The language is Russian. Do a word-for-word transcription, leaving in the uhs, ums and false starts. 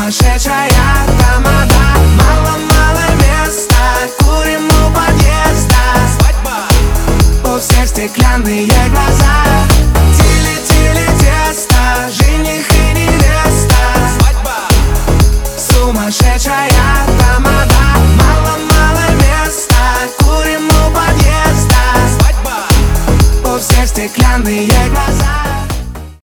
сумасшедшая тамада. Мало-мало места, курим у подъезда. Свадьба. У всех стеклянные глаза.